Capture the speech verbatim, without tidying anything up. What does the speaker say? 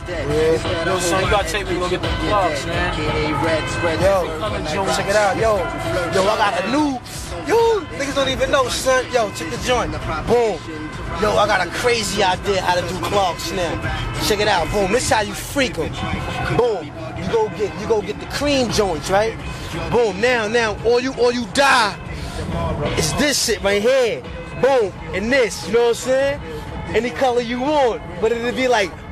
Yeah. Yo, son, you gotta take me to go get the Clarks, man. Yo, check it out, yo. Yo, I got a new, yo, niggas don't even know, son. Yo, check the joint. Boom. Yo, I got a crazy idea how to do Clarks now. Check it out, boom. This how you freak 'em. Boom. You go get, you go get the cream joints, right? Boom. Now, now, all you, all you die is this shit right here. Boom. And this, you know what I'm saying? Any color you want, but it'll be like